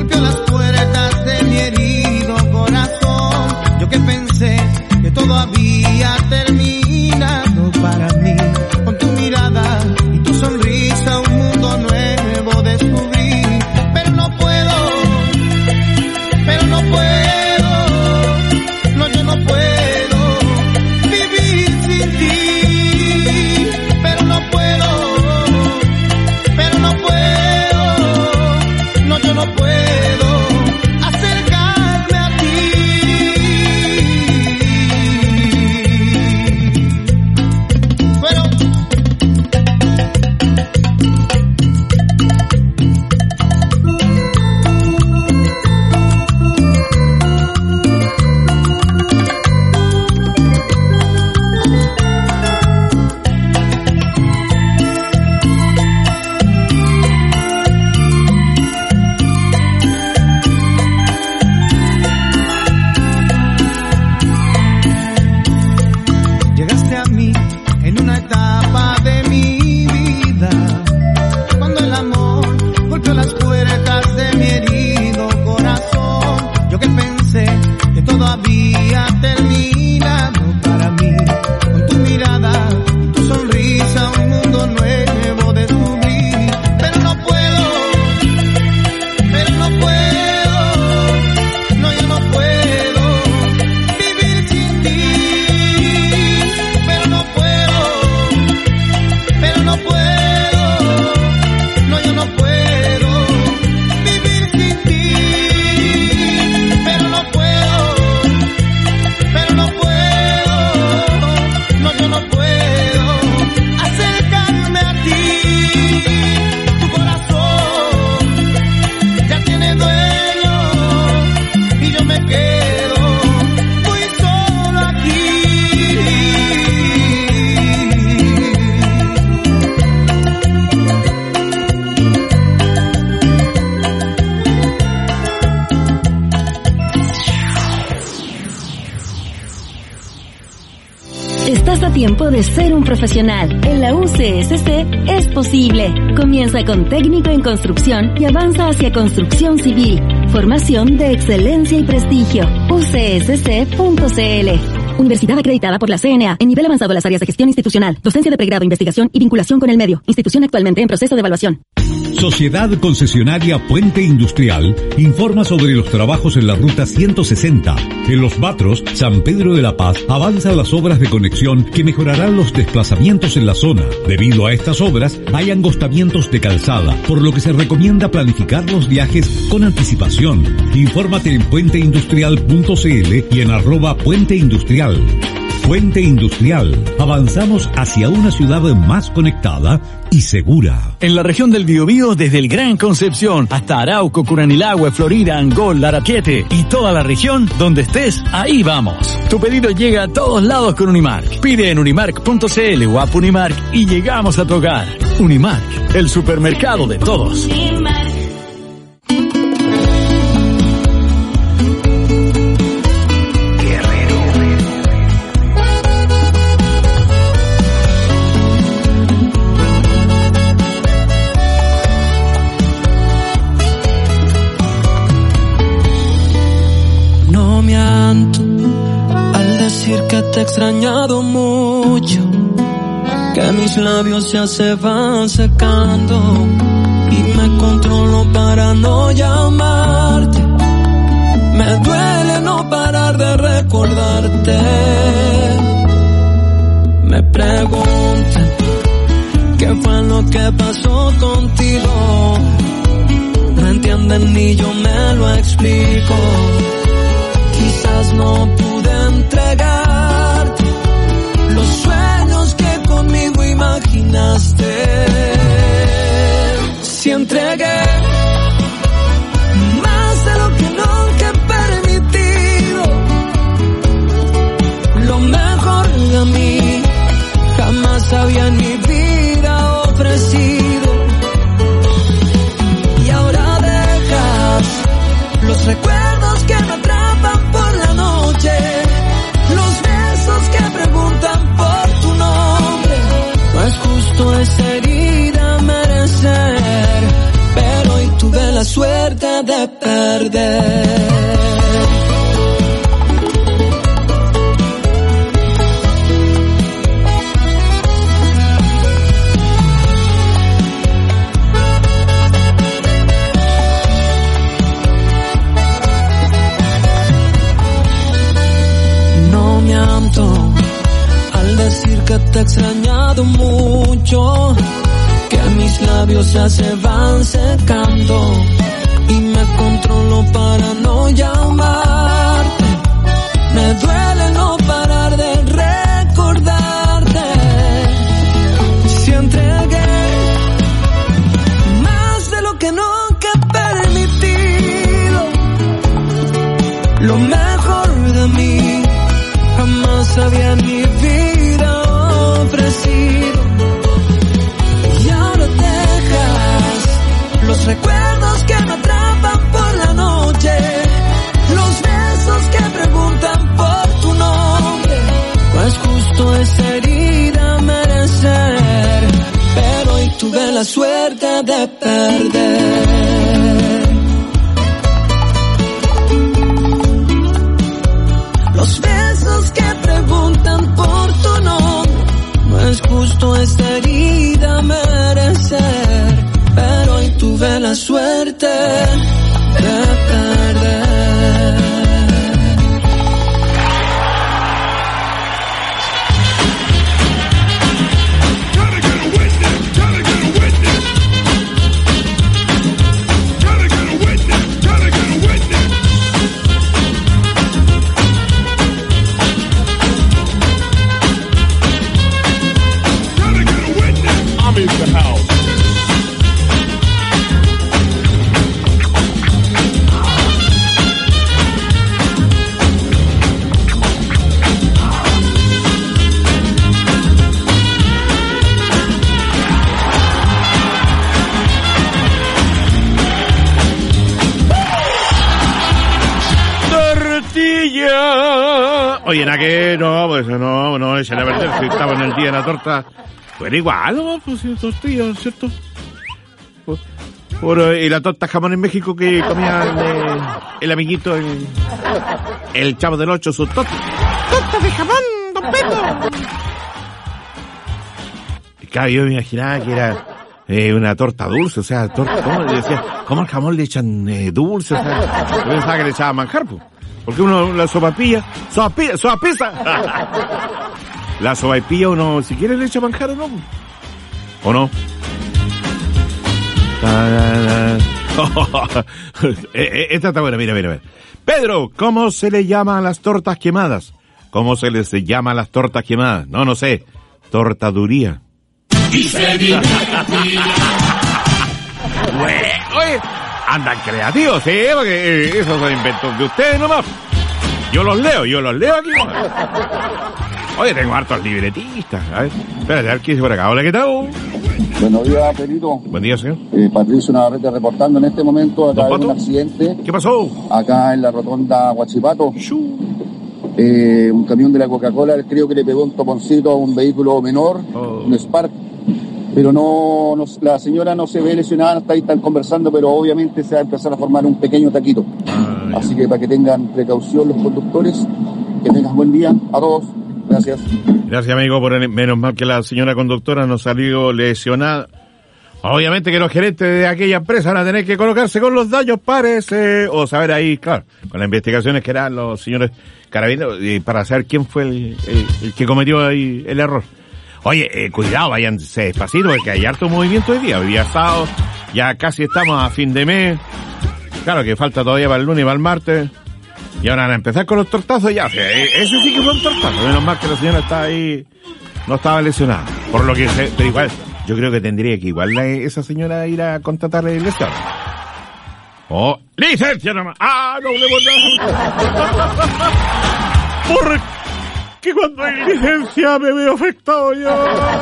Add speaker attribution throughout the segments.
Speaker 1: golpeó las puertas de mi herido corazón. Yo que pensé que todo había terminado para mí. Con tu mirada y tu sonrisa un mundo nuevo descubrí. Pero no puedo, no, yo no puedo vivir sin ti. Pero no puedo, no, yo no puedo acercarme a ti. Pero llegaste a mí en una etapa de mi vida, cuando el amor golpeó las puertas de mi herido corazón. Yo que pensé que todo había terminado para mí. Con tu mirada y tu sonrisa un mundo nuevo descubrí. Pero no puedo, no, yo no puedo vivir sin ti. Pero no puedo, no, yo no puedo vivir sin ti. Pero no puedo, no, yo no puedo acercarme a ti. Tu corazón ya tiene dueño y yo me quedo muy solo aquí.
Speaker 2: Estás a tiempo de ser un profesional. En la UCSC es posible. Comienza con técnico en construcción y avanza hacia construcción civil. Formación de excelencia y prestigio. ucsc.cl. Universidad acreditada por la CNA en nivel avanzado en las áreas de gestión institucional, docencia de pregrado, investigación y vinculación con el medio. Institución actualmente en proceso de evaluación.
Speaker 3: Sociedad Concesionaria Puente Industrial informa sobre los trabajos en la ruta 160. En Los Batros, San Pedro de la Paz, avanzan las obras de conexión que mejorarán los desplazamientos en la zona. Debido a estas obras, hay angostamientos de calzada, por lo que se recomienda planificar los viajes con anticipación. Infórmate en puenteindustrial.cl y en @puenteindustrial. Puente Industrial. Avanzamos hacia una ciudad más conectada y segura.
Speaker 4: En la región del Biobío, desde el Gran Concepción hasta Arauco, Curanilahue, Florida, Angol, Araquete y toda la región, donde estés, ahí vamos. Tu pedido llega a todos lados con Unimark. Pide en unimark.cl o app Unimark y llegamos a tu hogar. Unimark, el supermercado de todos.
Speaker 5: Al decir que te he extrañado mucho, que mis labios ya se van secando y me controlo para no llamarte. Me duele no parar de recordarte. Me preguntan qué fue lo que pasó contigo. No entienden ni yo me lo explico. Quizás no pude entregarte los sueños que conmigo imaginaste. Si entregué más de lo que nunca he permitido, lo mejor de mí jamás había en mi vida ofrecido. Y ahora dejas los recuerdos que me atrapan por la noche, los besos que preguntan por tu nombre. No es justo esa herida merecer, pero hoy tuve la suerte de perder. No miento al decir que te he extrañado mucho, que mis labios ya se van secando y me controlo para no llamarte. Me duele no parar de recordarte. Si entregué más de lo que nunca he permitido, lo mejor de mí jamás había en mi vida ofrecido. Y ahora dejas los recuerdos que me atrapan por la noche, los besos que preguntan por tu nombre. No es justo esa herida merecer, pero hoy tuve la suerte de perder. Los besos que preguntan por tu nombre, no es justo esta herida merecer, pero hoy tuve la suerte de perder.
Speaker 6: Oye, ¿na qué? No, pues no, esa la verdad, si estaba en el día de la torta, pues igual, ¿no? Pues tortillas, ¿cierto? Y la torta jamón en México que comía el amiguito, el Chavo del 8, su torta de jamón, don Peto. Y claro, yo me imaginaba que era una torta dulce, o sea, ¿cómo le decía? ¿Cómo al jamón le echan dulce? O sea, yo pensaba que le echaban manjar, pues. Porque uno la sopaipilla, la sopaipilla uno, si quiere le echa manjar o no. ¿O no? Esta está buena, mira. Pedro, ¿cómo se le llama a las tortas quemadas? ¿Cómo se les llama a las tortas quemadas? No sé. Tortaduría. Oye, andan creativos, ¿sí? Porque esos son inventos de ustedes nomás. Yo los leo aquí nomás. Oye, tengo hartos libretistas. A ver, espérate, a ver qué dice por acá. Hola, ¿qué tal?
Speaker 7: Buenos días, Perito.
Speaker 6: Buen día, señor.
Speaker 7: Patricio Navarrete reportando en este momento. Acá hay un accidente.
Speaker 6: ¿Qué pasó?
Speaker 7: Acá en la rotonda Huachipato. Un camión de la Coca-Cola, creo que le pegó un toponcito a un vehículo menor, un Spark. Pero no, la señora no se ve lesionada, hasta ahí están conversando, pero obviamente se va a empezar a formar un pequeño taquito. Así que para que tengan precaución los conductores, que tengan buen día a todos. Gracias.
Speaker 6: Gracias, amigo, menos mal que la señora conductora no salió lesionada. Obviamente que los gerentes de aquella empresa van a tener que colocarse con los daños, parece, o saber ahí, claro, con las investigaciones que eran los señores carabineros, para saber quién fue el que cometió ahí el error. Oye, cuidado, váyanse despacito, porque hay harto movimiento hoy día sábado, ya casi estamos a fin de mes, claro que falta todavía para el lunes y para el martes, y ahora van a empezar con los tortazos ya, o sea, eso sí que fue un tortazo, menos mal que la señora está ahí, no estaba lesionada, por lo que pero igual, yo creo que tendría que igual esa señora ir a contratar el lesión. Oh, licencia nomás, no le voy a que cuando hay licencia me veo afectado yo.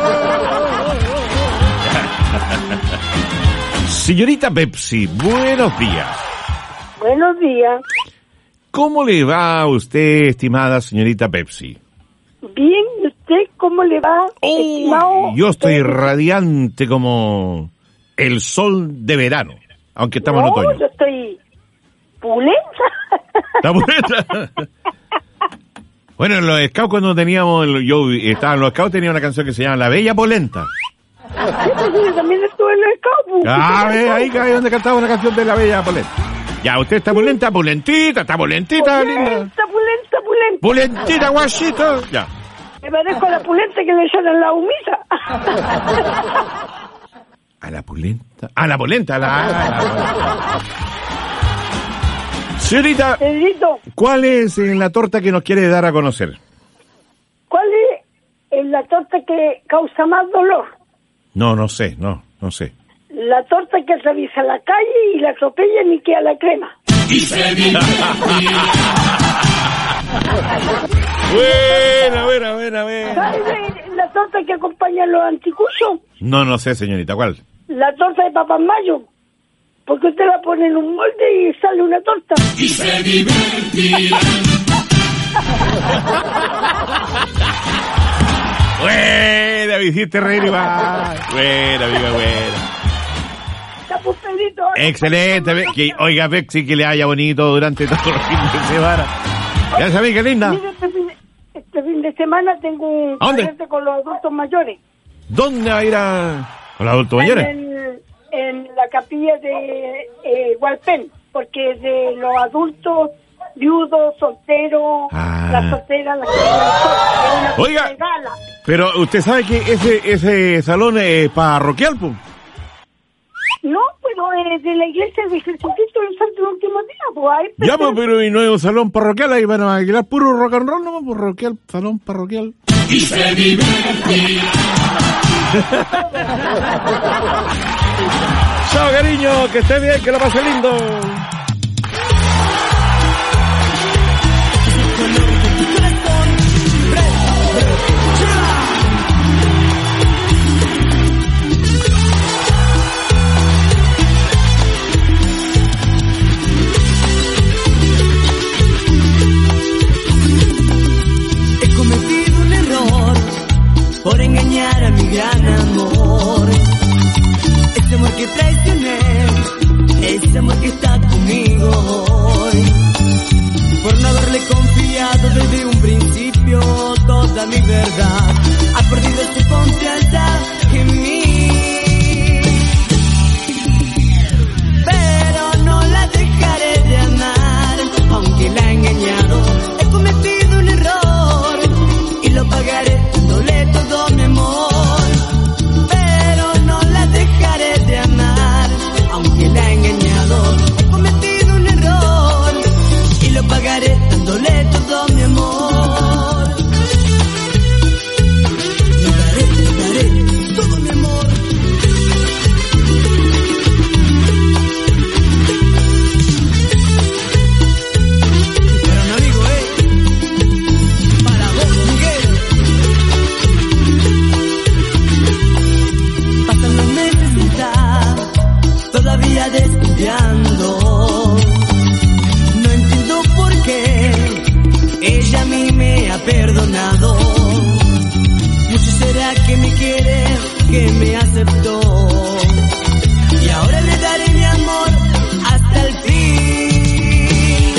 Speaker 6: Señorita Pepsi, buenos días.
Speaker 8: Buenos días.
Speaker 6: ¿Cómo le va a usted, estimada señorita Pepsi?
Speaker 8: Bien, ¿y usted cómo le va, estimado?
Speaker 6: Yo estoy radiante como el sol de verano, aunque estamos en otoño.
Speaker 8: Yo estoy Pulenta.
Speaker 6: ¿Está pulenta? Bueno, en los Scouts cuando teníamos, yo estaba en los Scouts, tenía una canción que se llama La Bella Polenta.
Speaker 8: Sí, pues yo también estuve en los Scouts.
Speaker 6: Ahí donde cantaba una canción de La Bella Polenta. Ya, usted está pulenta, pulentita, está pulentita, linda.
Speaker 8: Pulenta.
Speaker 6: Pulentita, guachito. Ya.
Speaker 8: Me parezco a la pulenta que le echan en la humisa.
Speaker 6: ¿A la pulenta? ¿A la polenta? Señorita,
Speaker 8: Pedrito,
Speaker 6: ¿cuál es la torta que nos quiere dar a conocer?
Speaker 8: ¿cuál es la torta que causa más dolor?
Speaker 6: No sé.
Speaker 8: La torta que atraviesa la calle y la atropellan y queda la crema.
Speaker 6: Buena.
Speaker 8: ¿Sabes la torta que acompaña a los anticuchos?
Speaker 6: No sé, señorita, ¿cuál?
Speaker 8: La torta de Papá Mayo. Porque usted la pone en un molde y sale una torta.
Speaker 9: Y se divertirán.
Speaker 6: Buena, me hiciste reír igual. Buena, amiga, buena.
Speaker 8: Pedrito,
Speaker 6: Excelente. Oiga, Bexi, que le haya bonito durante todos los fines de semana. Ya sabéis, qué linda.
Speaker 8: Mire, este fin de semana tengo un concierto con los adultos mayores.
Speaker 6: ¿Dónde va a ir con los adultos mayores?
Speaker 8: En la capilla de Hualpén, porque de los adultos viudos, solteros, las solteras, las que
Speaker 6: Oiga, pero usted sabe que ese salón es parroquial, pues.
Speaker 8: No, pero es de la iglesia de Jesucristo del Santo Último Día, pues hay.
Speaker 6: Ya, pues, pero y no es un salón parroquial, ahí van a alquilar puro rock and roll, no, parroquial, salón parroquial.
Speaker 9: Y se divertirán.
Speaker 6: Chao, cariño, que esté bien, que lo pase lindo.
Speaker 5: He cometido un error por engañar a mi gran amor. Ese amor que traicioné, ese amor que está conmigo hoy. Por no haberle confiado desde un principio toda mi verdad, ha perdido su confianza en mí. Pero no la dejaré de amar, aunque la he engañado. He cometido un error y lo pagaré dándole todo mi amor. Pero no la dejaré de amar, aunque la he engañado. He cometido un error y lo pagaré dándole todo mi amor. Le daré todo mi amor. Para un amigo, para vos, Miguel. Pasan los meses y está todavía desconfiando. No entiendo por qué ella a mí me ha perdonado. Mucho será que me quiere, que me aceptó. Y ahora le daré mi amor hasta el fin.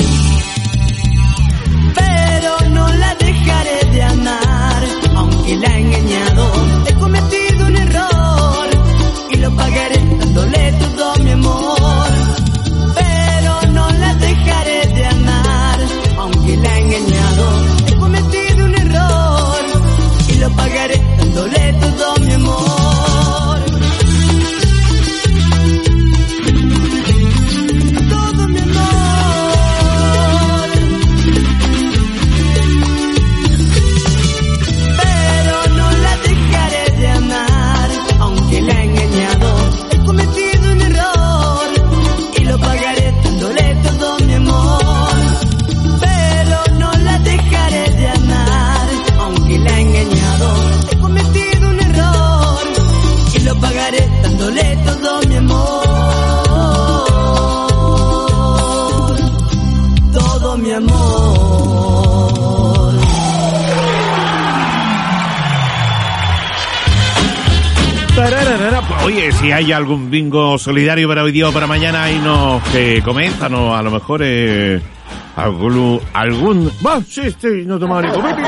Speaker 5: Pero no la dejaré de amar, aunque la he engañado. He cometido un error y lo pagaré dándole todo mi amor. Pero no la dejaré de amar, aunque la he engañado. He cometido un error y lo pagaré dándole todo mi amor. Todo mi amor. Pero no la dejaré de amar, aunque la he engañado. He cometido un error y lo pagaré dándole todo mi amor. Pero no la dejaré de amar, aunque la he engañado. He cometido un error y lo pagaré dándole todo mi amor. Todo mi amor.
Speaker 6: Tararara, Oye, si hay algún bingo solidario para hoy día o para mañana, ahí nos comentan, o a lo mejor algún... Bueno, sí, no tomaba ni comer.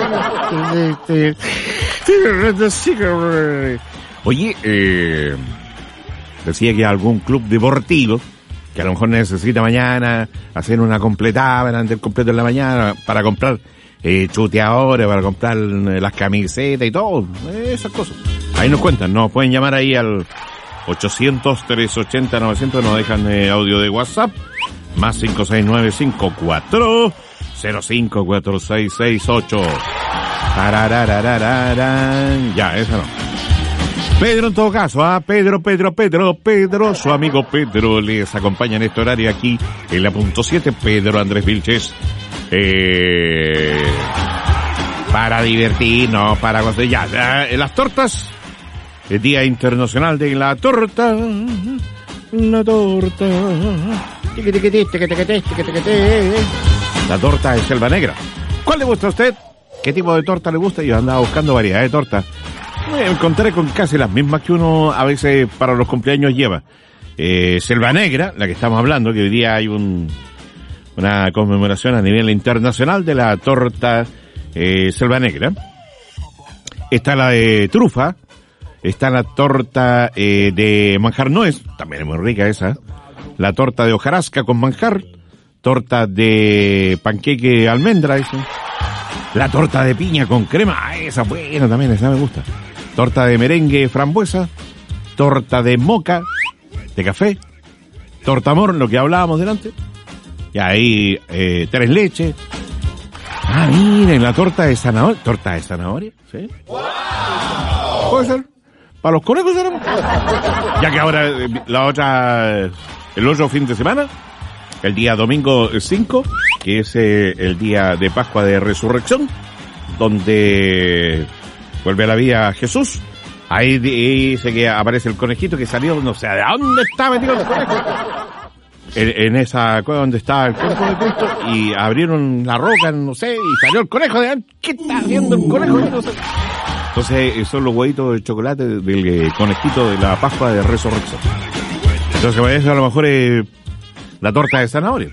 Speaker 6: Oye, decía que algún club deportivo que a lo mejor necesita mañana hacer una completada durante el completo en la mañana para comprar chuteadores, para comprar las camisetas y todo, esas cosas. Ahí nos cuentan, nos pueden llamar ahí al 800-380-900, nos dejan audio de WhatsApp, más 569-5405-4668. Ya, esa no. Pedro en todo caso, Pedro, su amigo Pedro les acompaña en este horario aquí en la punto 7, Pedro Andrés Vilches, para divertirnos, para ya, las tortas, el Día Internacional de la Torta, la torta de Selva Negra. ¿Cuál le gusta a usted? ¿Qué tipo de torta le gusta? Yo andaba buscando variedad de tortas. Me encontré con casi las mismas que uno a veces para los cumpleaños lleva. Selva Negra, la que estamos hablando, que hoy día hay una conmemoración a nivel internacional de la torta Selva Negra. Está la de trufa, está la torta de manjar nuez, también es muy rica esa. La torta de hojarasca con manjar, torta de panqueque almendra, eso. La torta de piña con crema, esa buena también, esa me gusta. Torta de merengue frambuesa, torta de moca, de café, torta amor, lo que hablábamos delante. Y ahí, tres leches. Miren, la torta de zanahoria. ¿Torta de zanahoria? ¿Sí? ¡Wow! ¿Puede ser? ¿Para los conejos será? Ya que ahora, el otro fin de semana, el día domingo 5, que es el día de Pascua de Resurrección, donde vuelve a la vida Jesús. Ahí dice que aparece el conejito que salió, no sé de dónde está metido el conejo. En esa cueva donde está el cuerpo de Cristo, y abrieron la roca, no sé, y salió el conejo. ¿Qué está haciendo el conejo? Entonces son los huevitos de chocolate del conejito de la Pascua de Resurrección. Entonces parece a lo mejor la torta de zanahoria.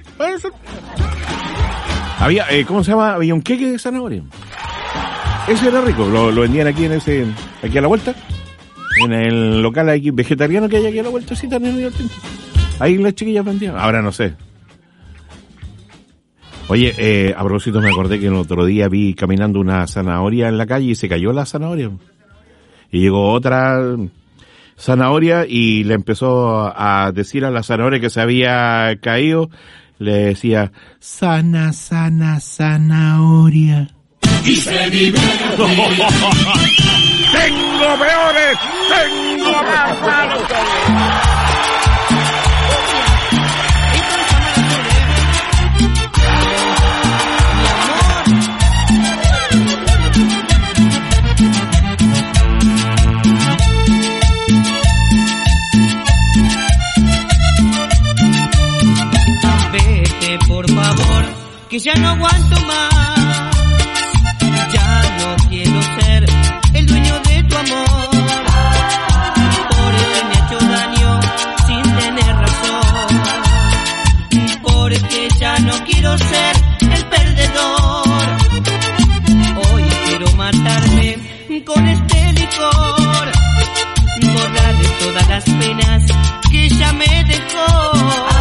Speaker 6: Había, ¿cómo se llama? Había un queque de zanahoria. Ese era rico, lo vendían aquí aquí a la vuelta, en el local aquí vegetariano que hay aquí a la vueltecita en el Río Tinto. Ahí las chiquillas vendían, ahora no sé. Oye, a propósito me acordé que el otro día vi caminando una zanahoria en la calle y se cayó la zanahoria. Y llegó otra zanahoria y le empezó a decir a la zanahoria que se había caído, le decía, sana, zanahoria.
Speaker 9: Y se divierte.
Speaker 6: ¡Tengo peores! ¡Tengo más malos!
Speaker 5: Vete, por favor, que ya no aguanto más. Quiero ser el dueño de tu amor, porque me ha hecho daño sin tener razón, porque ya no quiero ser el perdedor. Hoy quiero matarme con este licor, borrarle todas las penas que ella me dejó,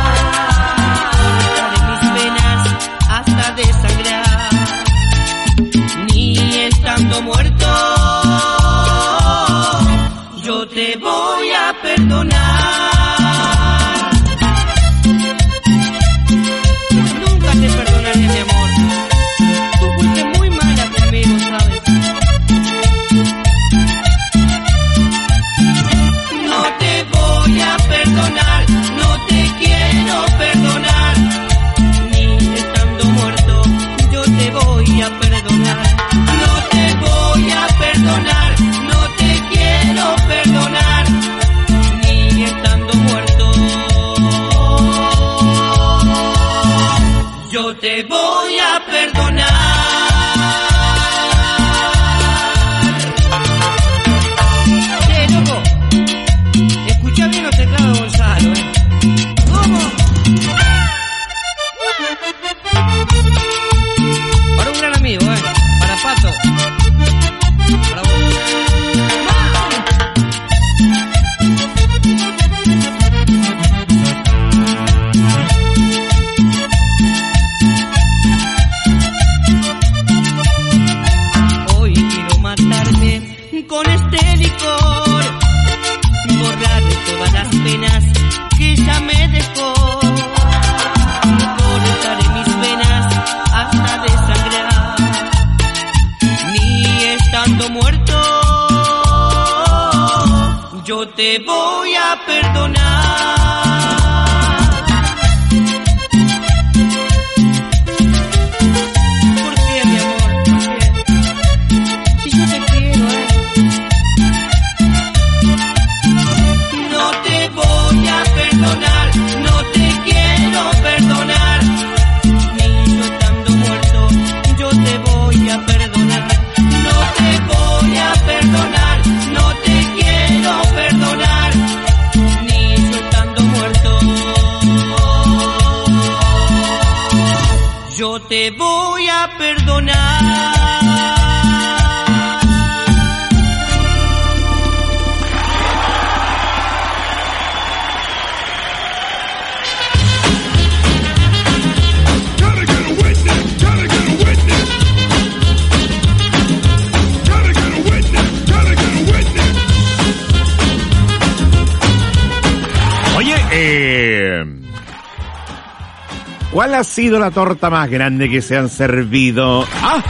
Speaker 5: de mis penas hasta desangrar. Estando muerto, yo te voy a perdonar. Nunca te perdonaré, mi amor. Tú fuiste muy mala conmigo, ¿sabes? No te voy a perdonar, no te quiero perdonar. Ni estando muerto, yo te voy a perdonar. Voy a perdonar, no te quiero perdonar, ni estando muerto. Yo te voy a perdonar. Loco,
Speaker 10: Pato. Para vos. Hoy quiero matarme con este licor, borrar todas las penas que ya me dejó. Cortaré mis venas hasta desangrar, ni estando muerto yo te voy a perdonar. ¿Por qué, mi amor? ¿Por qué? Si yo te quiero, No te voy a perdonar, no te quiero perdonar. Ni yo estando muerto, yo te voy a perdonar. No te voy a perdonar, no te quiero perdonar. Ni yo estando muerto, yo te voy a perdonar.
Speaker 6: Oye, ¿cuál ha sido la torta más grande que se han servido? ¡Ah!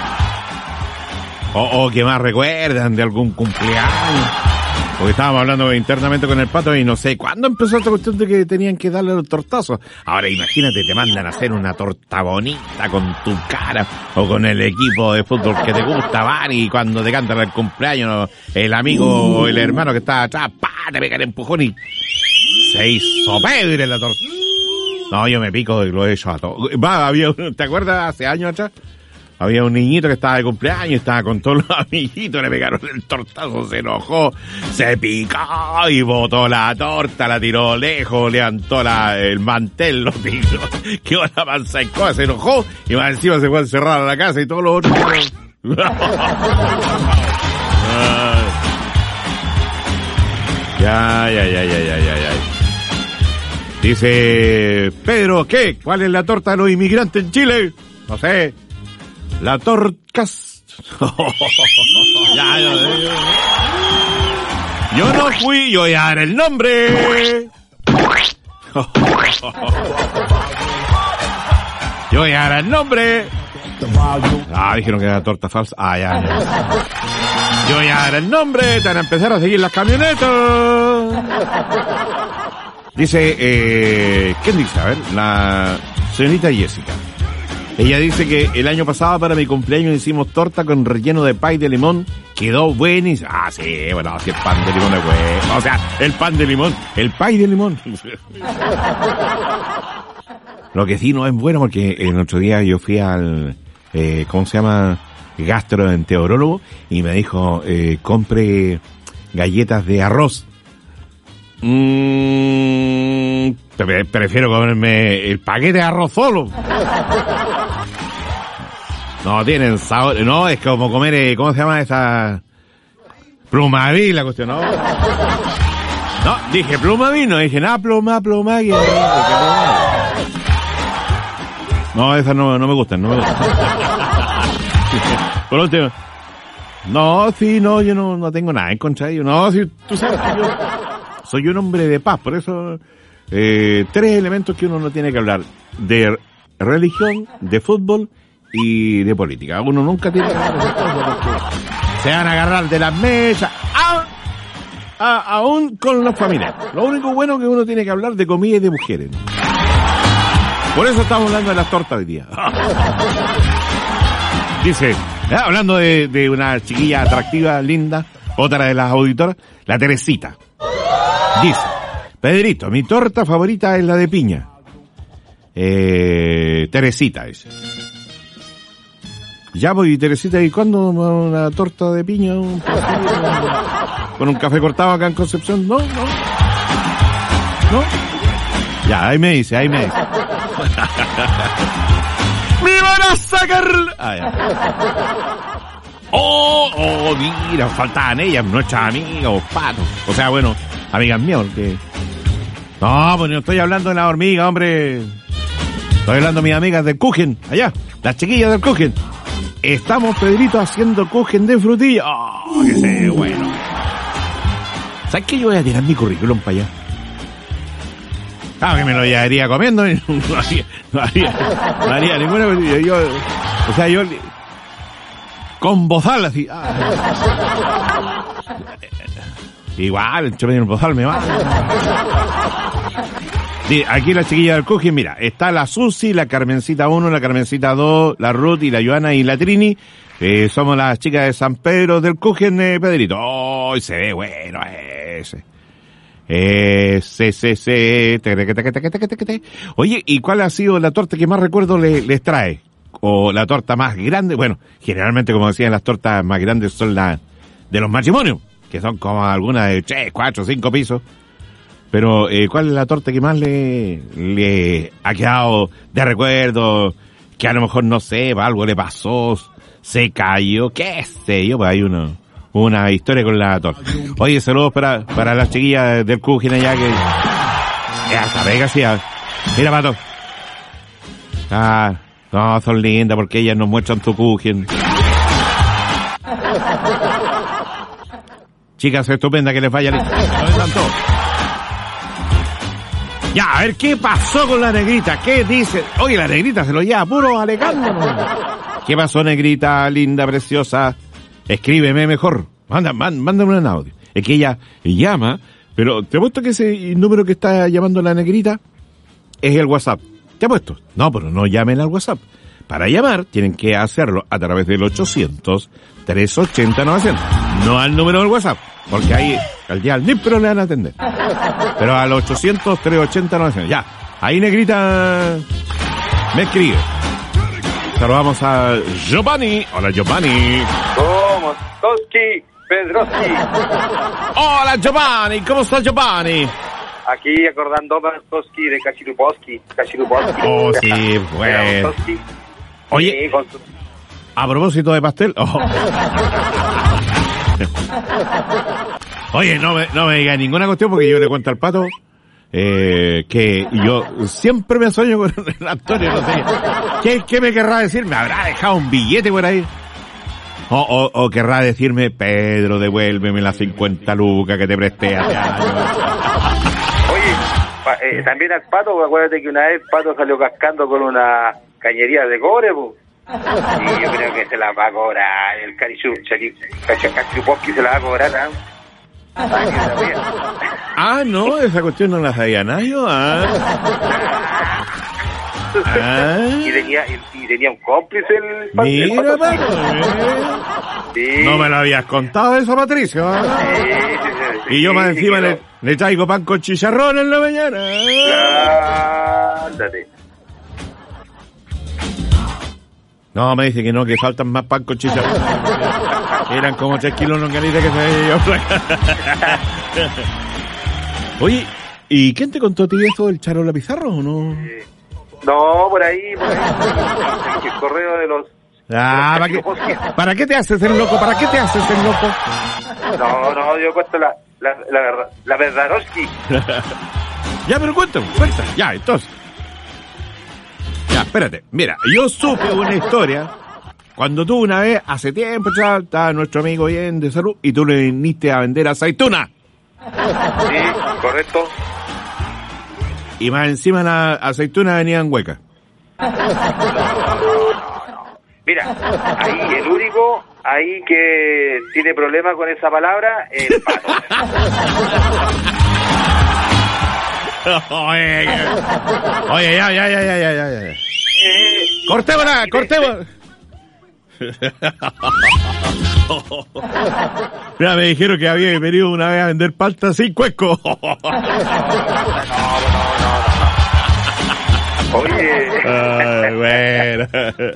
Speaker 6: O que más recuerdan de algún cumpleaños. Porque estábamos hablando internamente con el Pato y no sé cuándo empezó esta cuestión de que tenían que darle los tortazos. Ahora imagínate, te mandan a hacer una torta bonita con tu cara o con el equipo de fútbol que te gusta, van, y cuando te cantan el cumpleaños, el amigo o el hermano que está atrás, ¡pah!, te pega el empujón y se hizo pedre la torta. No, yo me pico y lo he hecho a todo. ¿Te acuerdas hace años atrás? Había un niñito que estaba de cumpleaños, estaba con todos los amiguitos, le pegaron el tortazo, se enojó, se picó y botó la torta, la tiró lejos, levantó el mantel, lo tiró, quedó la panza en cosa, se enojó y más encima se fue a encerrar a la casa y todos los otros. Ya. Dice Pedro, ¿qué? ¿Cuál es la torta de los inmigrantes en Chile? No sé. La torcas. Yo no fui, yo voy a dar el nombre. Yo voy a dar el nombre. Dijeron que era torta falsa. Ya. Yo voy a dar el nombre, te van a empezar a seguir las camionetas. Dice, ¿quién dice? A ver, la señorita Jessica. Ella dice que el año pasado para mi cumpleaños hicimos torta con relleno de pay de limón. Quedó buenísimo. Sí, bueno, si el pan de limón es bueno. O sea, el pan de limón, el pay de limón. Lo que sí no es bueno porque el otro día yo fui al, ¿cómo se llama? Gastroenterólogo y me dijo, compre galletas de arroz. Prefiero comerme el paquete de arroz solo. No tienen sabor, no, es como comer, ¿cómo se llama esa? Plumaví, la cuestión, ¿no? No, dije Plumaví, no dije nada, pluma. No, esas no me gustan, Por último, yo no tengo nada en contra de ellos. No, si tú sabes que yo soy un hombre de paz, por eso 3 elementos que uno no tiene que hablar: de religión, de fútbol y de política. Uno nunca tiene que hablar de esas cosas porque se van a agarrar de las mesas, aún con los familiares. Lo único bueno es que uno tiene que hablar de comida y de mujeres. Por eso estamos hablando de las tortas hoy día. Dice, hablando de una chiquilla atractiva, linda, otra de las auditoras, la Teresita. Dice, Pedrito, mi torta favorita es la de piña. Teresita dice. Ya voy, Teresita, ¿y cuándo una torta de piña? ¿Con un café cortado acá en Concepción? No. Ya, ahí me dice. ¡Me van a sacar! Mira, faltaban ellas, nuestras amigas, o patos. O sea, bueno, amigas mías, porque... No, pues no estoy hablando de la hormiga, hombre. Estoy hablando de mis amigas del Kuchen, allá, las chiquillas del Kuchen. Estamos, Pedrito, haciendo Kuchen de frutilla. ¡Oh, que sé, bueno! ¿Sabes qué? Yo voy a tirar mi currículum para allá. Claro que me lo llevaría comiendo y no haría ninguna... Yo con bozal así. Igual, el chope en el bozal me va. Sí, aquí la chiquilla del Kuchen, mira, está la Susi, la Carmencita 1, la Carmencita 2, la Ruth y la Joana y la Trini. Somos las chicas de San Pedro del Kuchen, Pedrito. ¡Oh, se ve bueno ese! Oye, ¿y cuál ha sido la torta que más recuerdo les trae? O la torta más grande. Bueno, generalmente, como decían, las tortas más grandes son las de los matrimonios, que son como algunas de 3, 4, 5 pisos. Pero, ¿cuál es la torta que más le ha quedado de recuerdo? Que a lo mejor, no sé, algo le pasó, se cayó, qué sé yo, pues hay una historia con la torta. Oye, saludos para las chiquillas del Kuchen allá que... hasta venga, sí. Mira, Pato. No, son lindas porque ellas nos muestran su Kuchen. Chicas estupendas, que les vaya listo. Ya, a ver, ¿qué pasó con la negrita? ¿Qué dice? Oye, la negrita se lo lleva puro alegando. ¿Qué pasó, negrita, linda, preciosa? Escríbeme mejor. Mándame un audio. Es que ella llama, pero te apuesto que ese número que está llamando la negrita es el WhatsApp. ¿Te apuesto? No, pero no llamen al WhatsApp. Para llamar tienen que hacerlo a través del 800-380-900. No al número del WhatsApp, porque ahí al día al NIP pero le van a atender. Pero al 800-380-900. Ya, ahí negrita me escribe. Saludamos a Giovanni. Hola, Giovanni.
Speaker 11: ¿Cómo? Toski, Pedroski.
Speaker 6: Hola, Giovanni. ¿Cómo estás, Giovanni?
Speaker 11: Aquí acordándome a Toski de Cachiruposki.
Speaker 6: Oh, sí, bueno. Oye, a propósito de pastel. Oh. Oye, no me diga ninguna cuestión porque yo le cuento al Pato que yo siempre me sueño con el Antonio, no sé. ¿Qué me querrá decir? ¿Me habrá dejado un billete por ahí? O querrá decirme, Pedro, devuélveme las 50 lucas que te presté hace años.
Speaker 11: Oye, también al Pato, acuérdate que una vez el Pato salió cascando con una cañería de cobre, pues. Y yo creo que se la va a cobrar el Cachiruposki, se la va a cobrar, ¿no?
Speaker 6: No, esa cuestión no la sabía nadie.
Speaker 11: Y tenía un cómplice el
Speaker 6: Mira, sí. No me lo habías contado eso, Patricio. Sí, y yo más encima le traigo pan con chicharrón en la mañana.
Speaker 11: Ándate.
Speaker 6: No, me dice que no, que faltan más pan con chicharrón. Eran como 3 kilos longanitas que se había llevado. Oye, ¿y quién te contó a ti eso del Charo La Pizarro o no?
Speaker 11: No, por ahí. El correo de los...
Speaker 6: ¿Para qué te haces el loco? ¿Para qué te haces el loco?
Speaker 11: No, yo cuento la Verdaroski.
Speaker 6: Ya, pero cuéntame. Ya, entonces. Ya, espérate. Mira, yo supe una historia cuando tú una vez, hace tiempo, estaba nuestro amigo bien de salud y tú le viniste a vender aceituna.
Speaker 11: Sí, correcto.
Speaker 6: Y más encima las aceitunas venían huecas.
Speaker 11: No. Mira, ahí el único que tiene problema con esa palabra es el Pato.
Speaker 6: Oye, ya. Cortémosla. Mira, me dijeron que había venido una vez a vender palta sin cuesco.
Speaker 11: Oye.
Speaker 6: Bueno.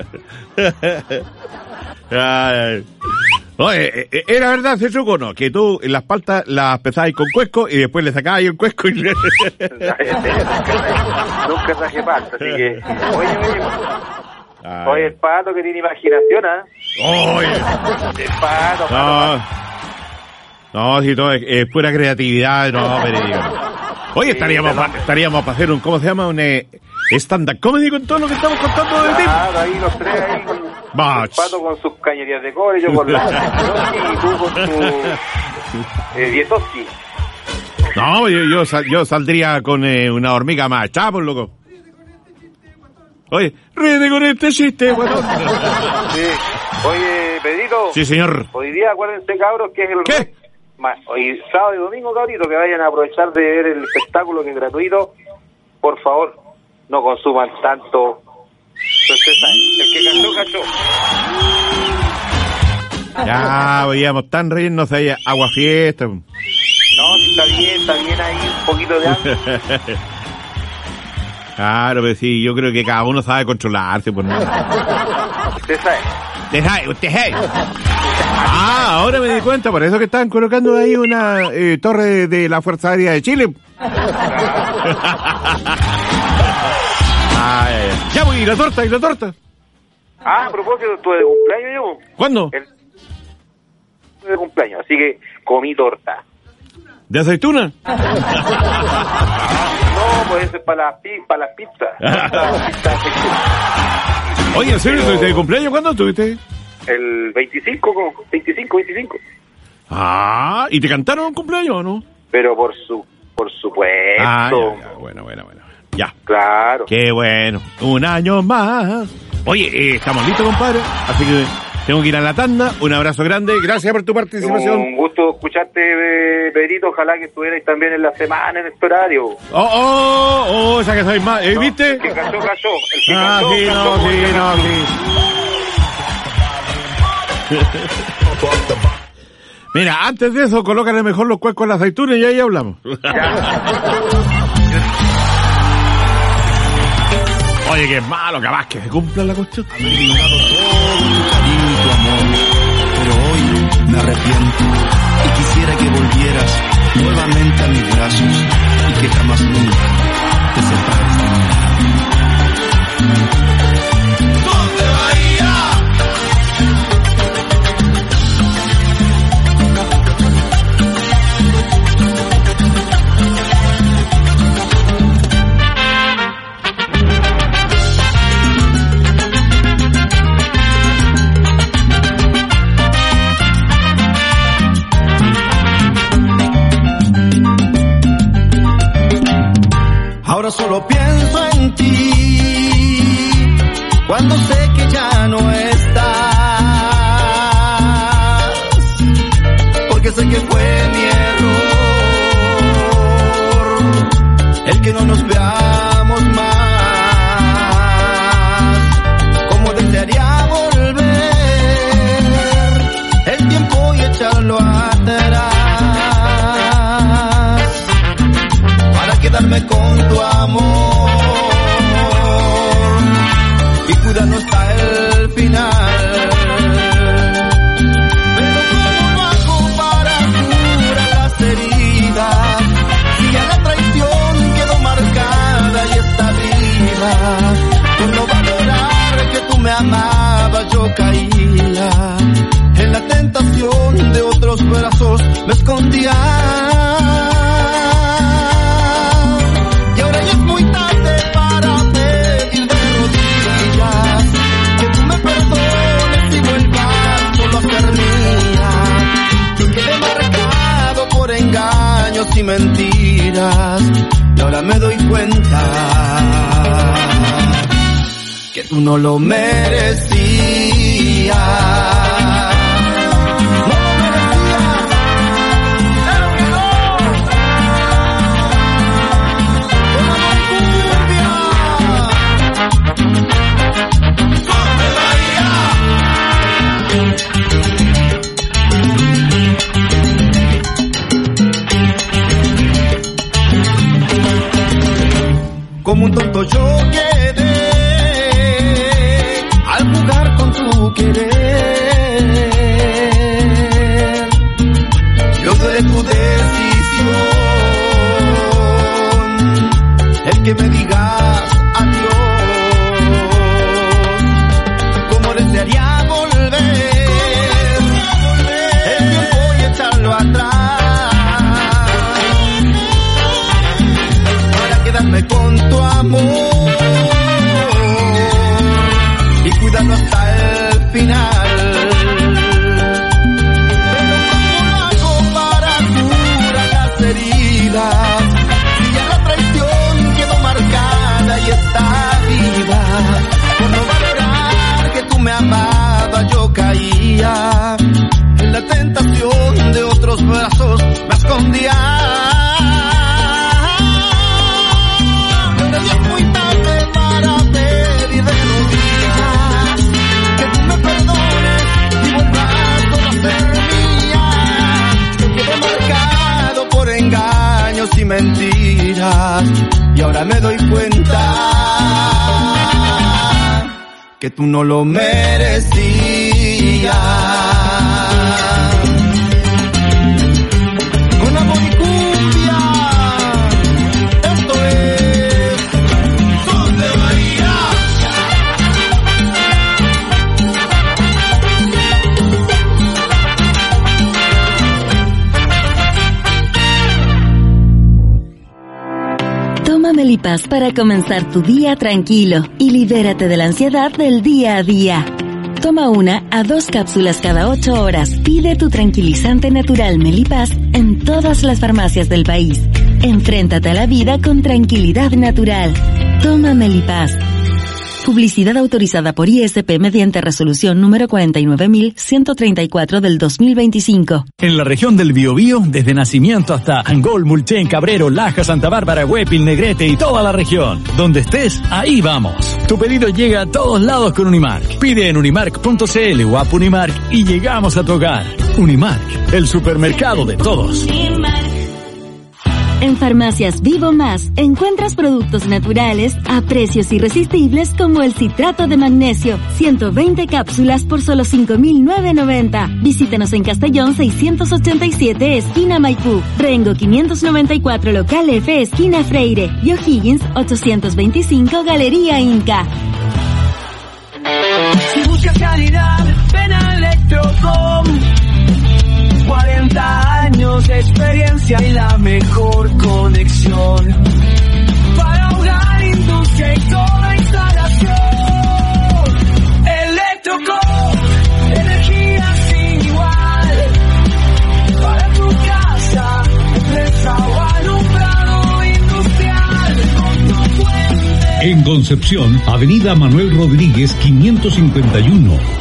Speaker 6: Oye, ¿era verdad ese truco no? Que tú las paltas las pesabas con cuesco y después le sacabas el cuesco y...
Speaker 11: Nunca traje palta, así que... Oye. Oye, el Pato que tiene imaginación, ¿ah?
Speaker 6: Oye.
Speaker 11: El Pato.
Speaker 6: No, si todo es pura creatividad, no, pero oye, estaríamos para hacer un, ¿cómo se llama? Un stand-up comedy con todo lo que estamos contando del tipo.
Speaker 11: Claro, ahí los tres, ahí con el Pato con sus cañerías de cobre, yo con la y tú con tu Dietoski.
Speaker 6: No, yo saldría con una hormiga más chapos, loco. Oye, ríete con este chiste, bueno.
Speaker 11: Sí. Oye, Pedrito.
Speaker 6: Sí, señor.
Speaker 11: Hoy día, acuérdense, cabros, que es el...
Speaker 6: ¿Qué?
Speaker 11: Hoy sábado y domingo, cabrito, que vayan a aprovechar de ver el espectáculo que es gratuito. Por favor, no consuman tanto. Entonces, el que cachó.
Speaker 6: Ya, veíamos tan reírnos ahí, agua fiesta.
Speaker 11: No, está bien ahí, un poquito de hambre.
Speaker 6: Claro, pero sí, yo creo que cada uno sabe controlarse, por nada.
Speaker 11: Usted sabe.
Speaker 6: Usted sabe. Ahora me di cuenta, por eso que estaban colocando ahí una torre de la Fuerza Aérea de Chile. Ya, pues, ¿y la torta?
Speaker 11: A propósito, tu de cumpleaños, yo.
Speaker 6: ¿Cuándo?
Speaker 11: El de cumpleaños, así que comí torta.
Speaker 6: ¿De aceituna?
Speaker 11: No, pues eso es para las pizzas.
Speaker 6: Oye, ¿en serio tuviste de cumpleaños? ¿Cuándo tuviste?
Speaker 11: El 25.
Speaker 6: ¿Y te cantaron un cumpleaños o no?
Speaker 11: Pero por supuesto.
Speaker 6: Ya. Bueno. Ya.
Speaker 11: Claro.
Speaker 6: Qué bueno. Un año más. Oye, estamos listos, compadre. Así que tengo que ir a la tanda. Un abrazo grande. Gracias por tu participación.
Speaker 11: Un gusto escucharte, Pedrito. Ojalá que estuvierais también en la semana en este horario.
Speaker 6: Ya que sois más. ¿Viste?
Speaker 11: El que cachó.
Speaker 6: Sí. Mira, antes de eso, colócale mejor los cuecos en la aceituna y ahí hablamos. Oye, qué malo, capaz que se cumpla la cuestión.
Speaker 12: Haber ignorado todo tu cariño y tu amor, pero hoy me arrepiento y quisiera que volvieras nuevamente a mis brazos y que jamás nunca te separes de mí. ¿Dónde Bahía? Ahora solo pienso en ti cuando sé que ya no estás, porque sé que fue mi error el que no nos veamos más. Como desearía volver el tiempo y echarlo atrás para quedarme con tu amor y cuidarnos hasta el final. Pero ¿cómo lo hago para curar las heridas si ya la traición quedó marcada y está viva? Por no valorar que tú me amabas yo caía en la tentación de otros brazos, me escondía. Y mentiras, y ahora me doy cuenta que tú no lo merecías. Como un tonto yo quedé al jugar con tu querer. mentiras. Y ahora me doy cuenta que tú no lo merecías. Con amor y cumbia, esto es Son de Bahía.
Speaker 2: Toma Melipaz para comenzar tu día tranquilo y libérate de la ansiedad del día a día. Toma 1 a 2 cápsulas cada 8 horas. Pide tu tranquilizante natural Melipaz en todas las farmacias del país. Enfréntate a la vida con tranquilidad natural. Toma Melipaz. Publicidad autorizada por ISP mediante resolución número 49.134 del 2025.
Speaker 4: En la región del Biobío, desde Nacimiento hasta Angol, Mulchen, Cabrero, Laja, Santa Bárbara, Huépil, Negrete y toda la región. Donde estés, ahí vamos. Tu pedido llega a todos lados con Unimark. Pide en unimark.cl o app Unimark y llegamos a tu hogar. Unimark, el supermercado de todos.
Speaker 2: En Farmacias Vivo Más encuentras productos naturales a precios irresistibles como el citrato de magnesio, 120 cápsulas por solo 5.990. Visítanos en Castellón 687, esquina Maipú, Rengo 594, local F, esquina Freire, y O'Higgins 825, Galería Inca.
Speaker 10: Si buscas calidad, ven a Electrocom. 40 años de experiencia y la mejor conexión para hogar, industria y toda instalación. Electrocom, energía sin igual para tu casa, empresa o alumbrado industrial.
Speaker 3: En Concepción, Avenida Manuel Rodríguez 551.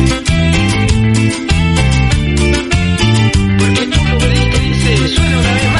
Speaker 10: Porque tú lo ves que dice, suena una vez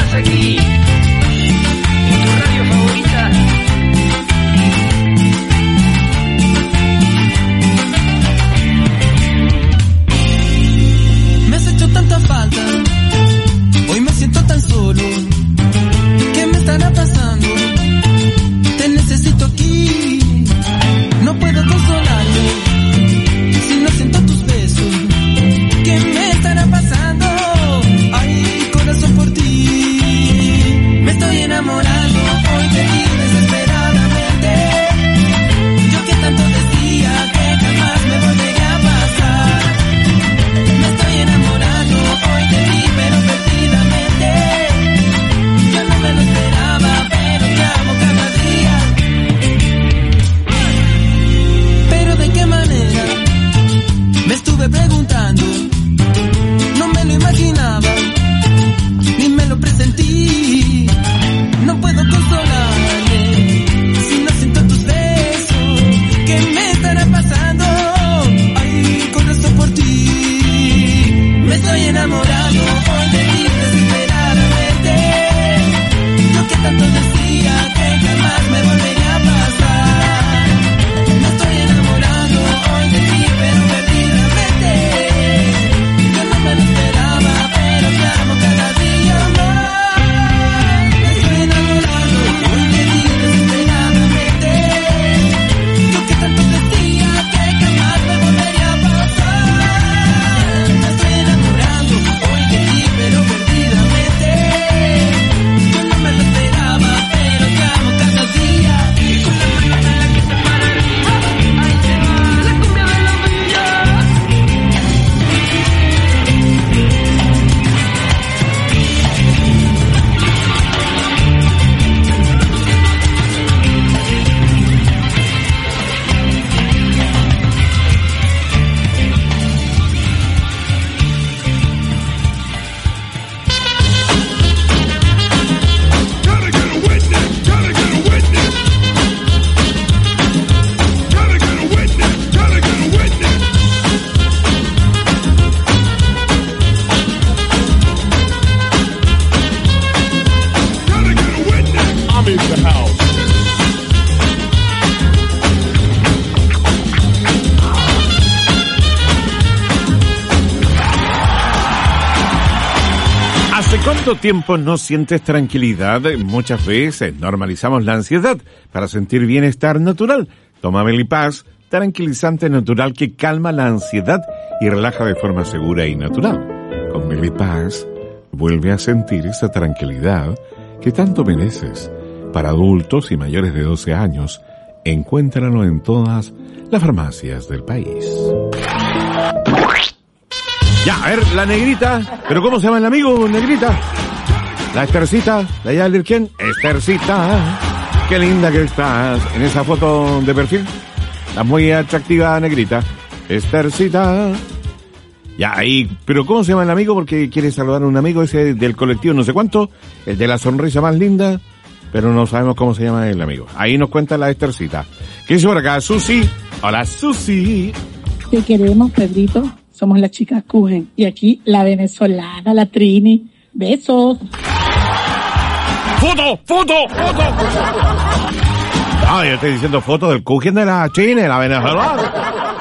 Speaker 6: ¿Hace cuánto tiempo no sientes tranquilidad? Muchas veces normalizamos la ansiedad para sentir bienestar natural. Toma Melipaz, tranquilizante natural que calma la ansiedad y relaja de forma segura y natural. Con Melipaz, vuelve a sentir esa tranquilidad que tanto mereces. Para adultos y mayores de 12 años, encuéntralo en todas las farmacias del país. Ya, a ver, la negrita. ¿Pero cómo se llama el amigo, negrita? La Estercita. ¿La Yalir quién? Estercita. Qué linda que estás en esa foto de perfil. Estás muy atractiva, negrita. Estercita. Ya, ahí. ¿Pero cómo se llama el amigo? Porque quiere saludar a un amigo ese del colectivo no sé cuánto. El de la sonrisa más linda. Pero no sabemos cómo se llama el amigo. Ahí nos cuenta la Estercita. ¿Qué dice por acá? Susi. Hola, Susi.
Speaker 13: Te queremos, Pedrito. Somos las chicas Kugen. Y aquí la venezolana, la Trini. Besos.
Speaker 6: ¡Foto! ¡Foto! ¡Foto! Ah, yo estoy diciendo fotos del Kugen de la China, la venezolana.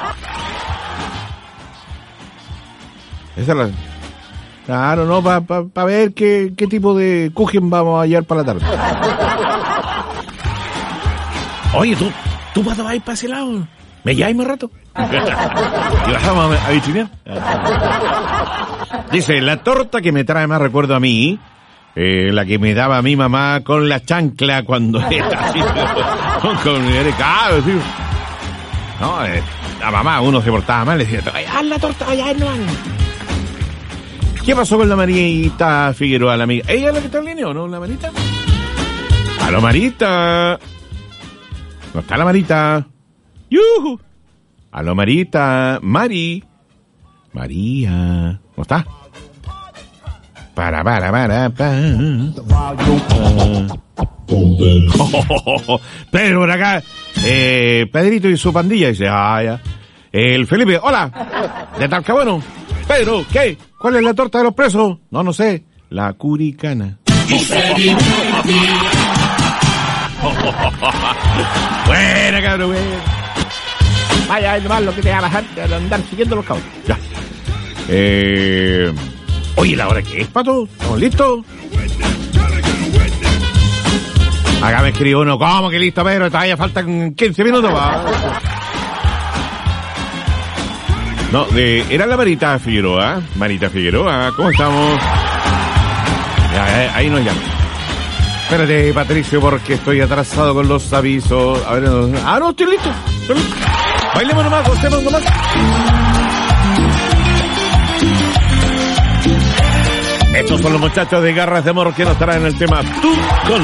Speaker 6: Esa es la... Claro, no, para ver qué tipo de Kugen vamos a hallar para la tarde. Oye, ¿tú vas a ir para ese lado? ¿Me lleváis más rato? Y bajamos a bichinear. Dice, la torta que me trae más recuerdo a mí, la que me daba mi mamá con la chancla cuando era así, con mi caro, tío. No, la mamá, uno se portaba mal, le decía, haz la torta, vaya, no. ¿Qué pasó con la Marita Figueroa, la amiga? ¿Ella es la que está en línea o no, la Marita? ¡Aló, Marita! ¿No está la Marita? ¡Yuhu! ¡Aló, Marita! ¡Mari! ¡María! ¿Cómo está? Pedro por acá. Pedrito y su pandilla dice, ya. El Felipe, hola. De Talcahuano. Pedro, ¿qué? ¿Cuál es la torta de los presos? No sé. La curicana. Buena, cabrón, güey. Vaya, es más lo que te va a bajar de andar siguiendo los cabos. Ya. Oye, ¿la hora qué es, Pato? ¿Estamos listos? Acá me escribió uno, ¿cómo que listo, Pedro? Todavía faltan 15 minutos, va. No, era la Marita Figueroa. Marita Figueroa, ¿cómo estamos? Ya, ahí nos llama. Espérate, Patricio, porque estoy atrasado con los avisos. A ver, no, estoy listo. Bailemos nomás, gocemos nomás. Estos son los muchachos de Garras de Amor que nos traen el tema Tú con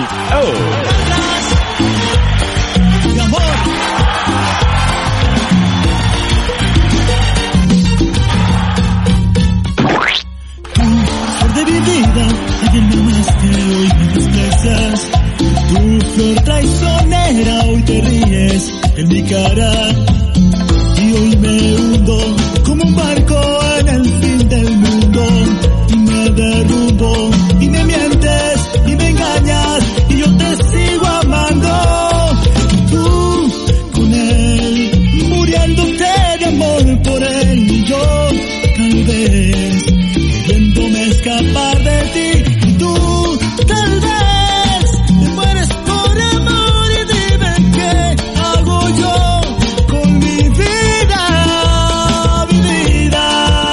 Speaker 14: de mi vida, ayer me amaste, hoy me desprecias. Tu flor traicionera, hoy te ríes en mi cara. Y hoy me hundo como un barco en el fin del mundo. Y me derrumbo, y me mientes, y me engañas, y yo te sigo amando. Y tú con él, muriéndote de amor por él. Y yo, tal vez, queriéndome escapar de ti. Y tú, tal vez, te mueres por amor. Y dime qué hago yo con mi vida, mi vida.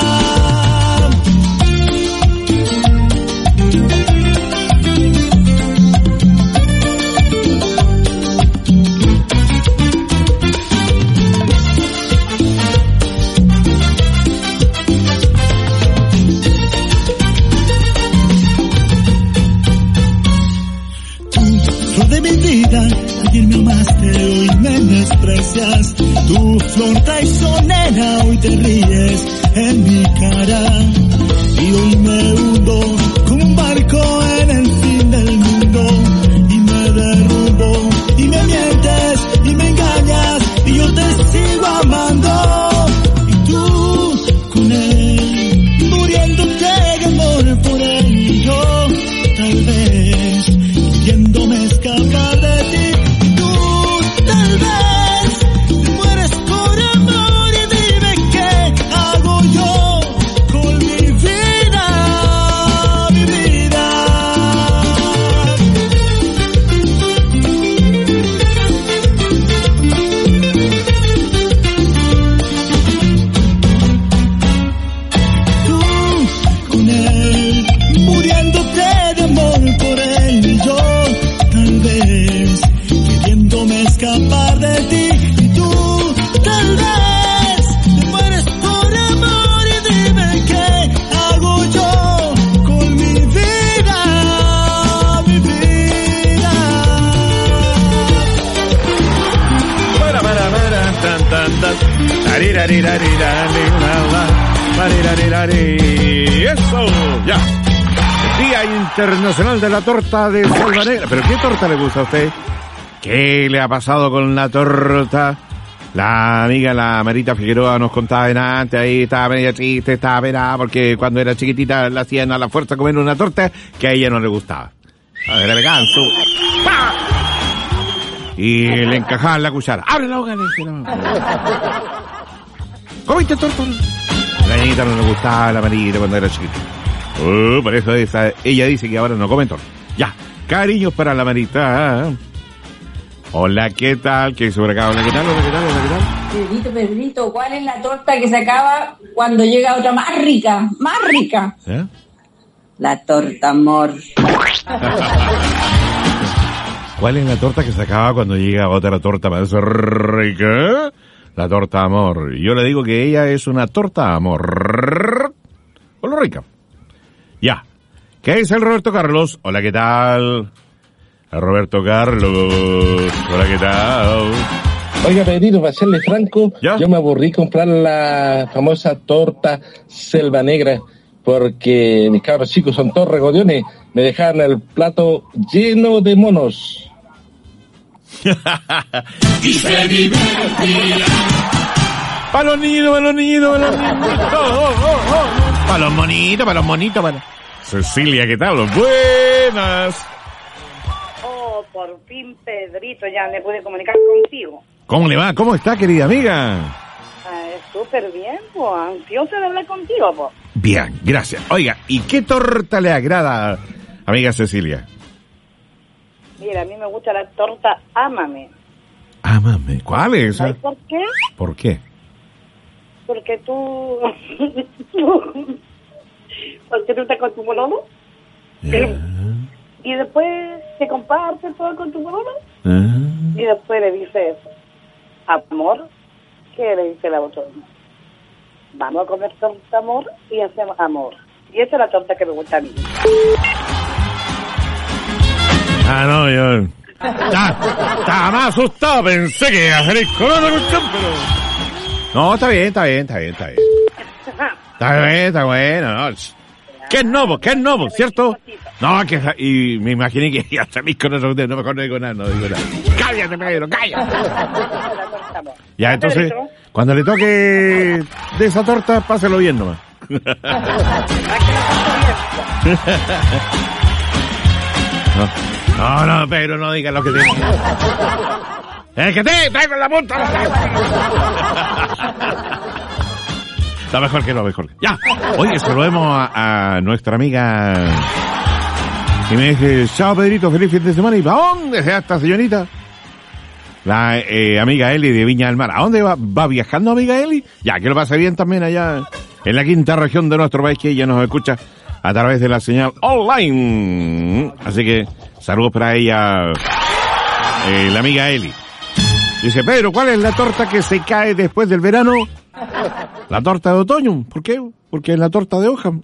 Speaker 14: Ayer me amaste, hoy me desprecias. Tu flor traicionera, hoy te ríes en mi cara. Y hoy me hundo como un barco en el fin del mundo. Y me derrumbo, y me mientes, y me engañas, y yo te sigo amando. Y tú con él, muriéndote de amor por él. Y yo, tal vez, queriéndome escapar de ti. Tal vez te mueres por amor y dime qué hago yo con mi vida.
Speaker 6: Eso, ya. Día Internacional de la Torta de Selva Negra. ¿Pero qué torta le gusta a usted? ¿Qué le ha pasado con la torta? La amiga, la Marita Figueroa, nos contaba antes, ahí estaba media triste, estaba penada, porque cuando era chiquitita la hacían a la fuerza comer una torta que a ella no le gustaba. A ver, le canso. Y le encajaban la cuchara. ¡Abre la boca! ¿Comiste torta? La niñita no le gustaba la Marita cuando era chiquita. Por eso ella dice que ahora no come torta. Ya, cariños para la Marita. Hola, ¿qué tal? ¿Qué dice por acá? Hola, ¿qué tal? Hola, ¿qué tal? Hola, ¿qué tal?
Speaker 15: Pedrito, ¿cuál es la torta que se acaba cuando llega otra más rica? Más rica.
Speaker 6: ¿Eh?
Speaker 15: La torta amor.
Speaker 6: ¿Cuál es la torta que se acaba cuando llega otra torta más rica? La torta amor. Yo le digo que ella es una torta amor. Hola, rica. Ya. ¿Qué dice el Roberto Carlos? Hola, ¿qué tal? Roberto Carlos. Hola, ¿qué tal?
Speaker 16: Oiga, Pedrito, para serle franco,
Speaker 6: ¿ya?
Speaker 16: Yo me aburrí comprar la famosa torta Selva Negra porque mis cabros chicos son todos regodiones. Me dejaron el plato lleno de monos.
Speaker 9: Y se divertirá.
Speaker 6: Para los niños, para los niños, para los niños. Para los monitos, para los monitos, para... Cecilia, ¿qué tal? Buenas.
Speaker 17: Por fin, Pedrito, ya me pude comunicar contigo.
Speaker 6: ¿Cómo le va? ¿Cómo está, querida amiga?
Speaker 17: Súper bien, pues, ansiosa de hablar contigo, pues.
Speaker 6: Bien, gracias. Oiga, ¿y qué torta le agrada, amiga Cecilia?
Speaker 17: Mira, a mí me gusta la torta Ámame.
Speaker 6: Ámame, ¿cuál es esa?
Speaker 17: ¿Sabes por qué?
Speaker 6: ¿Por qué?
Speaker 17: Porque tú... porque tú estás con tu pololo. Y después se comparte todo con tu pololo. Y después le dices, amor, ¿qué le dice la otra? Vamos a comer torta amor y hacemos amor. Y esa es la torta que me gusta a mí.
Speaker 6: No, yo... Estaba más asustado, pensé que iba a salir con otra cuestión, pero... No, está bien. Está bien, está bueno, no. ¿Qué es nuevo, cierto? No, que... Y me imaginé que iba a salir con otra cuestión, no, mejor no digo nada. Cállate, Pedro, cállate. Ya, entonces, cuando le toque de esa torta, páselo bien nomás. No, Pedro, no digas lo que te... ¡Es que te traigo en la punta! Lo mejor que lo mejor. ¡Ya! Oye, saludemos a nuestra amiga... Y me dice, chao Pedrito, feliz fin de semana. ¿Y para dónde sea esta señorita? La amiga Eli de Viña del Mar. ¿A dónde va viajando, amiga Eli? Ya, que lo pase bien también allá en la quinta región de nuestro país, que ella nos escucha a través de la señal online. Así que, saludos para ella, la amiga Eli. Dice, Pedro, ¿cuál es la torta que se cae después del verano? La torta de otoño. ¿Por qué? Porque es la torta de hoja.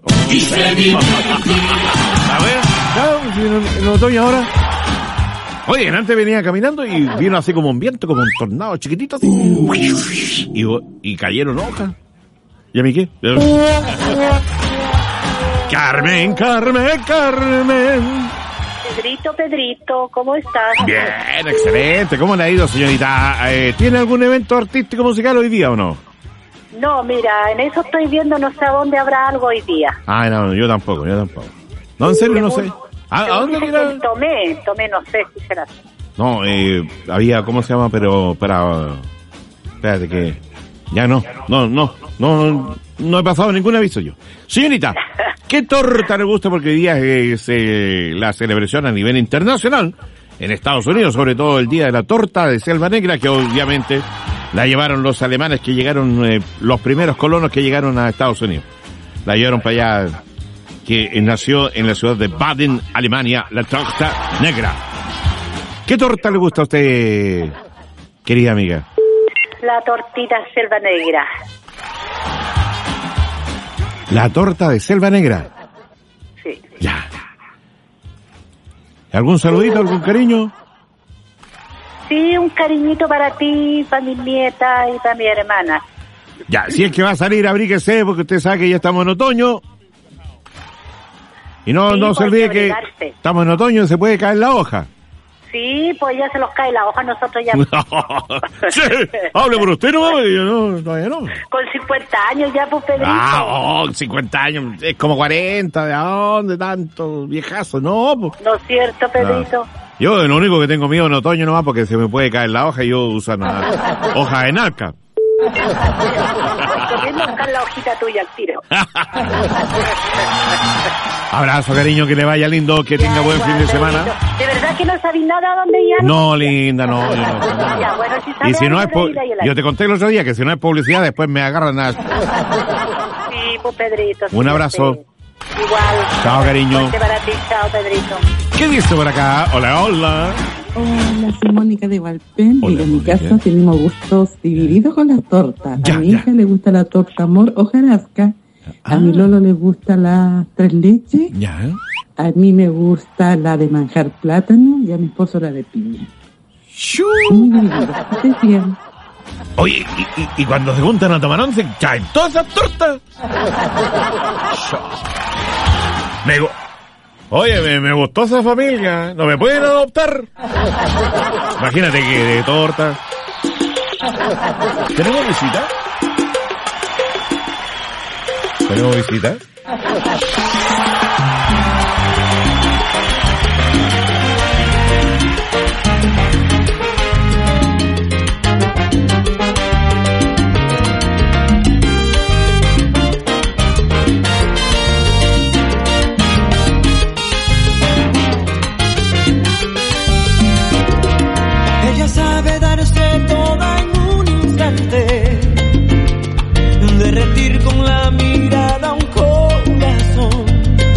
Speaker 6: A ver, claro, en otoño ahora. Oye, antes venía caminando y vino así como un viento, como un tornado chiquitito así. Y cayeron hojas. ¿Y a mí qué? Carmen.
Speaker 17: Pedrito, ¿cómo estás?
Speaker 6: Bien, excelente. ¿Cómo le ha ido, señorita? ¿Tiene algún evento artístico musical hoy día o no?
Speaker 17: No, mira, en eso estoy viendo, no sé a dónde habrá algo hoy día.
Speaker 6: No, yo tampoco. No, en serio, no sé. ¿A dónde mira?
Speaker 17: Tomé, no sé si será.
Speaker 6: No, había, ¿cómo se llama? Pero, espérate que... Ya no he pasado ningún aviso yo. Señorita, ¿qué torta le gusta? Porque hoy día es la celebración a nivel internacional en Estados Unidos, sobre todo el día de la torta de Selva Negra, que obviamente la llevaron los alemanes que llegaron, los primeros colonos que llegaron a Estados Unidos. La llevaron para allá, que nació en la ciudad de Baden, Alemania, la torta negra. ¿Qué torta le gusta a usted, querida amiga?
Speaker 17: La tortita Selva Negra.
Speaker 6: La torta de Selva Negra.
Speaker 17: Sí.
Speaker 6: Ya. ¿Algún saludito, algún cariño?
Speaker 17: Sí, un cariñito para ti, para mi nieta y para mi hermana.
Speaker 6: Ya, si es que va a salir, abríguese, porque usted sabe que ya estamos en otoño. Y no,
Speaker 8: Sí,
Speaker 6: no se
Speaker 8: pues,
Speaker 6: olvide
Speaker 8: hay que
Speaker 6: que
Speaker 8: abrigarse.
Speaker 6: estamos en otoño y se puede caer la hoja.
Speaker 8: Sí, pues ya se los cae la hoja, nosotros ya...
Speaker 6: Sí, hable por usted, no, yo no, todavía no.
Speaker 8: Con 50 años ya, pues, Pedrito.
Speaker 6: 50 años, es como 40, ¿de dónde tanto viejazo? No, pues.
Speaker 8: ¿No es cierto, Pedrito?
Speaker 6: Yo lo único que tengo miedo en otoño nomás porque se me puede caer la hoja y yo uso una hoja de narca.
Speaker 8: Corriendo a buscar la hojita tuya al tiro.
Speaker 6: Abrazo, cariño, que le vaya lindo, que tenga buen fin de semana.
Speaker 8: ¿De verdad que no sabéis nada dónde ir?
Speaker 6: No, linda, no, yo no sé nada.
Speaker 8: Ya, bueno, si
Speaker 6: Y si no es yo te
Speaker 8: conté.
Speaker 6: conté el otro día que si no es publicidad después me agarran a...
Speaker 8: Sí, pues, Pedrito. sí,
Speaker 6: Un
Speaker 8: yo
Speaker 6: abrazo.
Speaker 8: sé. Igual.
Speaker 6: Chao, cariño.
Speaker 8: Fuerte para ti, chao, Pedrito.
Speaker 6: ¿Qué dice por acá? Hola, hola.
Speaker 18: Hola, soy Mónica de Valpen y en mi casa tenemos gustos divididos con las tortas. A mi hija le gusta la torta amor hojarasca, a mi Lolo le gusta la tres leches, a mí me gusta la de manjar plátano y a mi esposo la de piña. Muy divididos, que estés bien.
Speaker 6: Oye, y cuando se juntan a tomar once, caen todas esas tortas. Oye, me gustó esa familia. ¿No me pueden adoptar? Imagínate que de torta. ¿Tenemos visita? ¿Tenemos visita?
Speaker 5: Ella sabe darse toda en un instante, derretir con la mirada un corazón.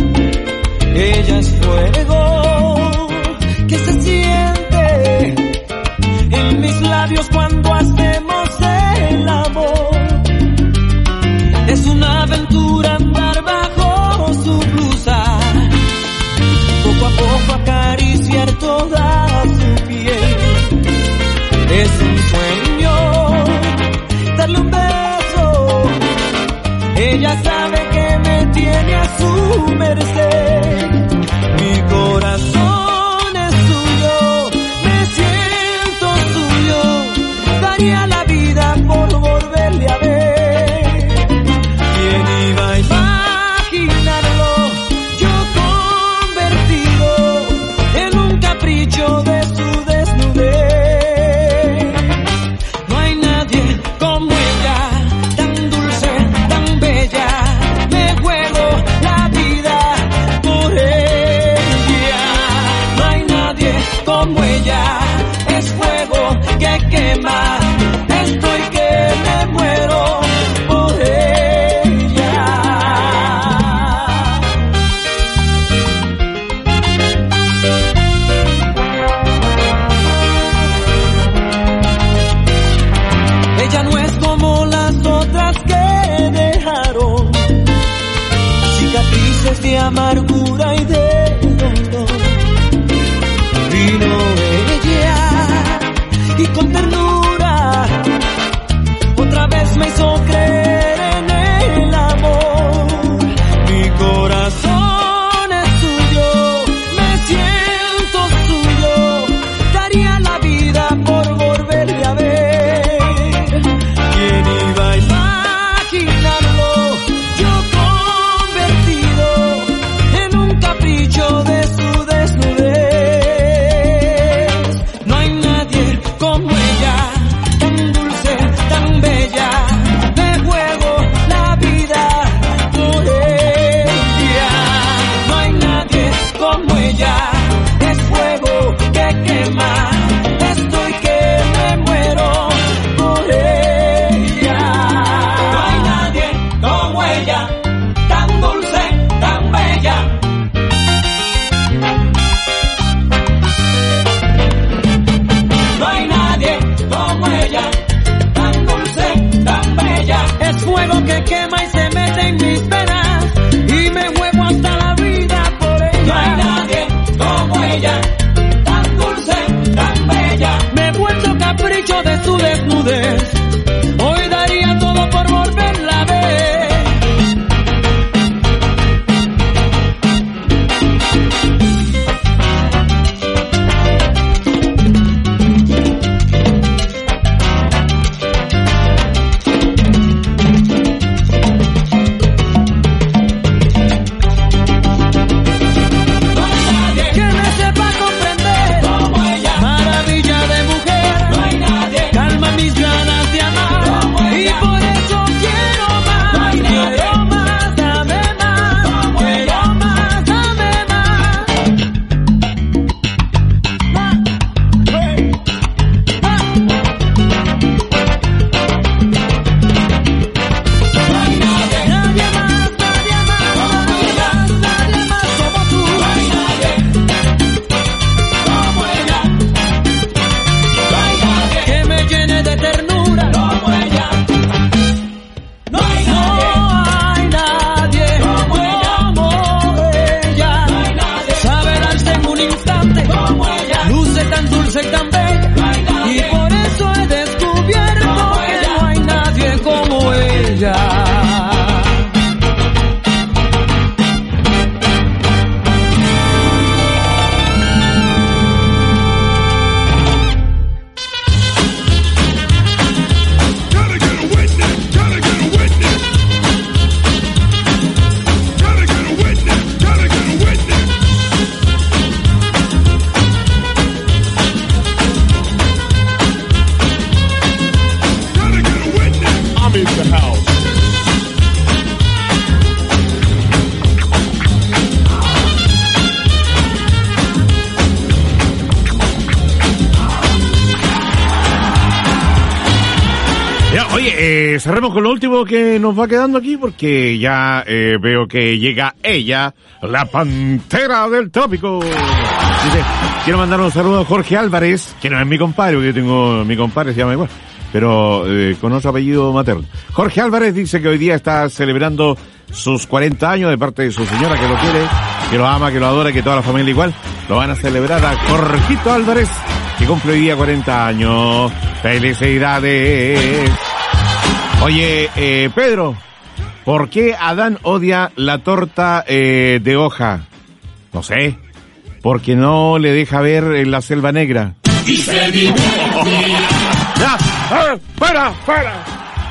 Speaker 6: Oye, cerremos con lo último que nos va quedando aquí, porque ya veo que llega ella, la pantera del trópico. Dice, quiero mandar un saludo a Jorge Álvarez, que no es mi compadre, porque yo tengo mi compadre, se llama igual, pero con otro apellido materno. Jorge Álvarez dice que hoy día está celebrando sus 40 años de parte de su señora, que lo quiere, que lo ama, que lo adora, que toda la familia igual. Lo van a celebrar a Jorgito Álvarez, que cumple hoy día 40 años. ¡Felicidades! Oye, Pedro, ¿por qué Adán odia la torta de hoja? No sé, porque no le deja ver en la Selva Negra.
Speaker 9: Y se divertirá.
Speaker 6: ¡Ya! ¡Fuera! ¡Fuera!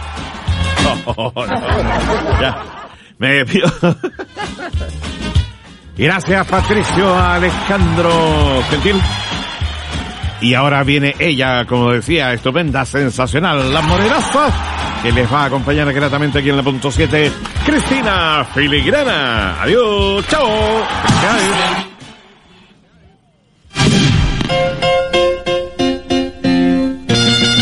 Speaker 6: Ya, me despido. Gracias, Patricio Alejandro Gentil. Y ahora viene ella, como decía, estupenda, sensacional, la morenaza, que les va a acompañar gratamente aquí en la punto 7, Cristina Filigrana. Adiós, chao.